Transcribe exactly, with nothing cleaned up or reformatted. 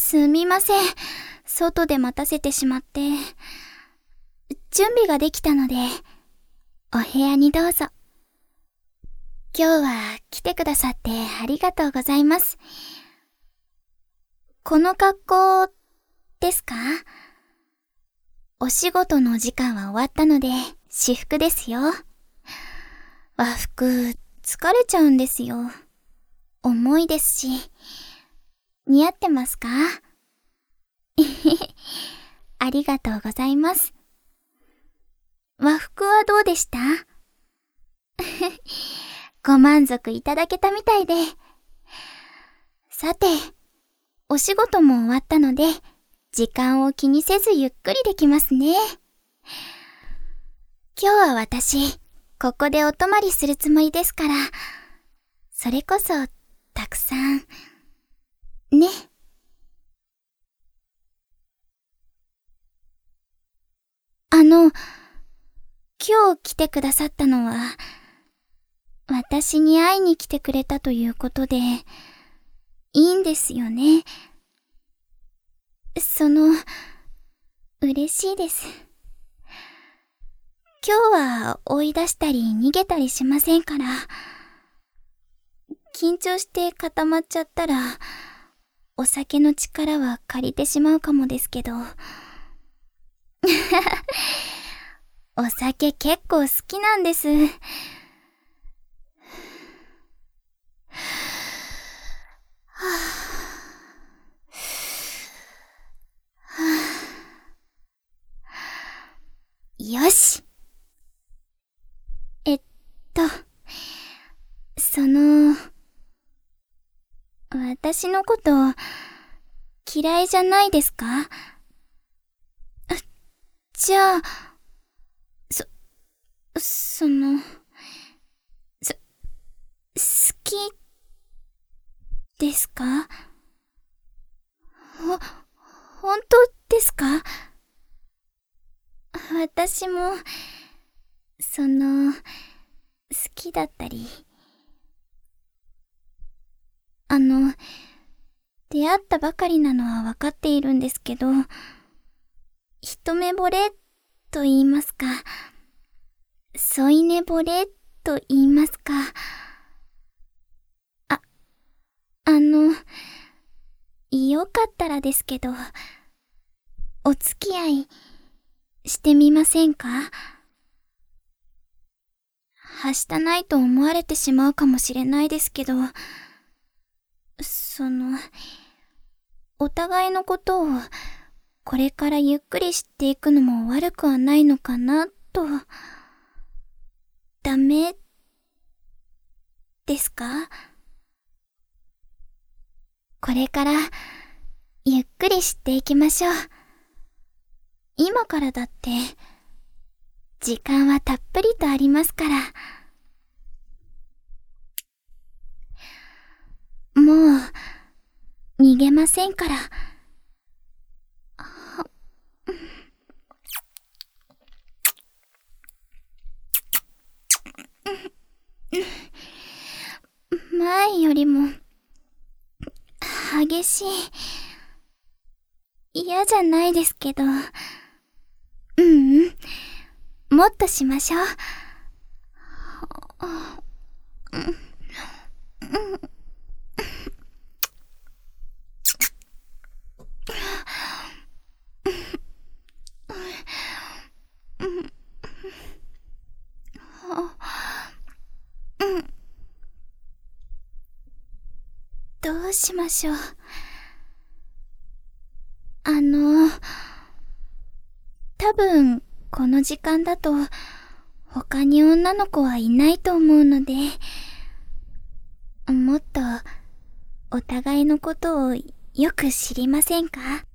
すみません。外で待たせてしまって。準備ができたので、お部屋にどうぞ。今日は来てくださってありがとうございます。この格好ですか？お仕事の時間は終わったので私服ですよ。和服疲れちゃうんですよ。重いですし。似合ってますか？ありがとうございます。和服はどうでした？ご満足いただけたみたいで。さて、お仕事も終わったので、時間を気にせずゆっくりできますね。今日は私、ここでお泊まりするつもりですから、それこそ、たくさん、ね。あの、今日来てくださったのは、私に会いに来てくれたということで、いいんですよね。その、嬉しいです。今日は追い出したり逃げたりしませんから、緊張して固まっちゃったら、お酒の力は借りてしまうかもですけど。お酒結構好きなんです。よし。えっと、その、私のこと嫌いじゃないですか？じゃあ、そ、その、そ、好きですか？ほ、本当ですか？私も、その、好きだったり。あの、出会ったばかりなのはわかっているんですけど、一目惚れと言いますか、添い寝惚れと言いますか。あ、あの、よかったらですけど、お付き合いしてみませんか？はしたないと思われてしまうかもしれないですけど、その、お互いのことをこれからゆっくり知っていくのも悪くはないのかなと。ダメですか？これからゆっくり知っていきましょう。今からだって時間はたっぷりとありますから。もう逃げませんから。前よりも激しい。嫌じゃないですけど。ううん。もっとしましょう。どうしましょう。あの、多分この時間だと他に女の子はいないと思うので、もっとお互いのことをよく知りませんか？